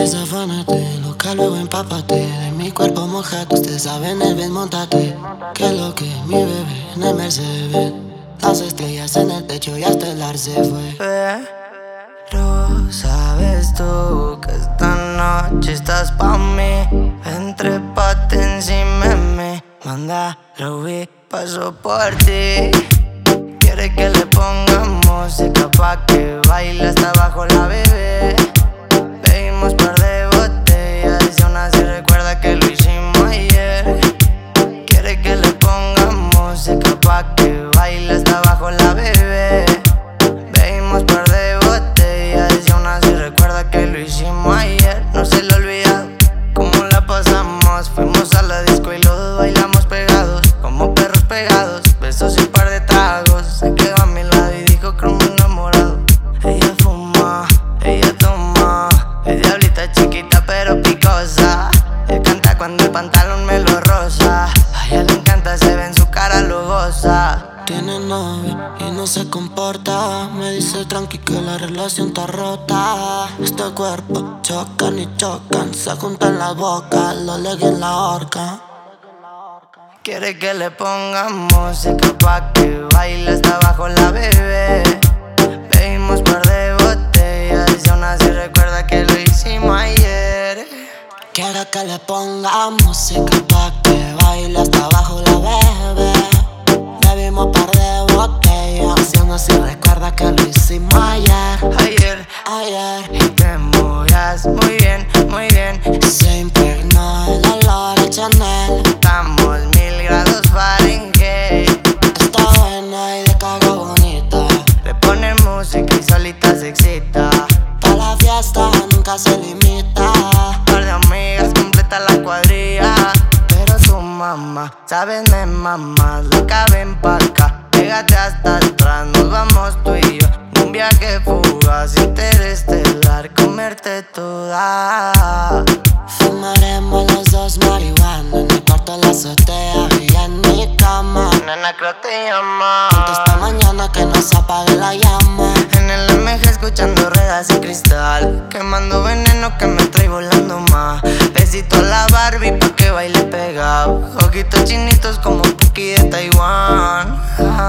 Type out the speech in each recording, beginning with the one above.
Desafánate, loca, luego empápate. De mi cuerpo mojado, ustedes saben el bien, montate. Que lo que mi bebé en el Mercedes. Las estrellas en el techo y hasta el ar se fue. Pero sabes tú que esta noche estás pa' mí. Entrépate encima de mí. Manda, Ruby, paso por ti. Quiere que le pongamos música pa' que baile hasta abajo la bebé. Bebimos par de botellas y aún así recuerda que lo hicimos ayer. Quiere que le pongamos música pa' que baile hasta abajo la bebé. Bebimos par de botellas y aún así recuerda que lo hicimos ayer. No se le olvida cómo la pasamos. Fuimos a la disco y los dos bailamos pegados, como perros pegados. Besos y un par de tragos. Se quedó a mi lado y dijo que me enamorado. Ella fuma, ella toma. Es diablita chiquita pero picosa. Él canta cuando el pantalón me lo roza. A ella le encanta, se ve en su cara, lo goza. Tiene novio y no se comporta. Me dice tranqui que la relación está rota. Este cuerpo chocan y chocan. Se juntan las bocas, lo leguen en la horca. Quiere que le pongamos música pa' que baile hasta abajo la bebé. Bebimos par de botellas y aún así recuerda que lo hicimos ayer. Quiere que le ponga música pa' que baile hasta abajo la bebé. Bebimos par de botellas y aún así recuerda que lo hicimos ayer. Ayer y te movías muy bien, muy bien. Se impregnó el olor a Chanel. Estamos 1000 grados Fahrenheit. Está buena y de caga bonita. Le pone música y solita se excita. Pa' la fiesta nunca se limita. Par de amigas completa la cuadrilla. Pero tu mamá, sabes, me mamas. Loca, ven pa' acá, pégate hasta atrás. Nos vamos tú y yo en un viaje fugaz, interestelar, comerte toda. Fumaremos los dos marihuana en el cuarto de la azotea y en mi cama. Nena, creo te llama. Esta mañana que no se apague la llama. En el MG escuchando ruedas y cristal, quemando veneno que me trae volando más. Besito a la Barbie pa' que baile pegado. Ojitos chinitos como Puki de Taiwán.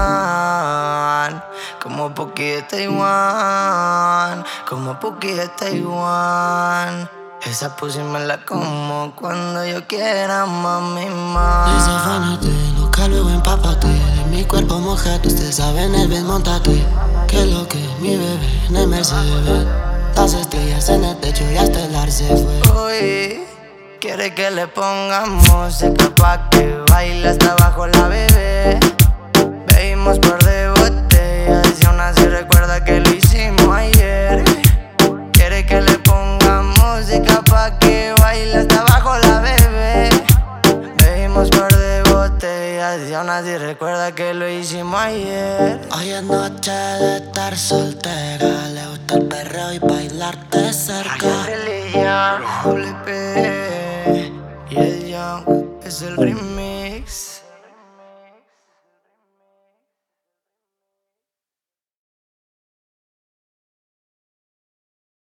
Como Puki de Taiwán. Como Puki de Taiwán. Esa pussy me la como cuando yo quiera, mami, Desafánate, loca, luego empápate. De mi cuerpo mojado, ustedes saben el bien, montate. Que lo que mi bebé en el Mercedes. Las estrellas en el techo y hasta el ar se fue. Uy, quiere que le pongamos música pa' que baile hasta abajo la bebé. Bebimos par de botellas y aún así recuerda que lo hicimos ayer. Quiere que le pongamos música pa' que baile hasta abajo la bebé. Bebimos par de botellas y aún así recuerda que lo hicimos ayer. Hoy es noche de estar soltera. Le gusta el perreo y bailarte cerca. Religión, WP y el Young es el remix.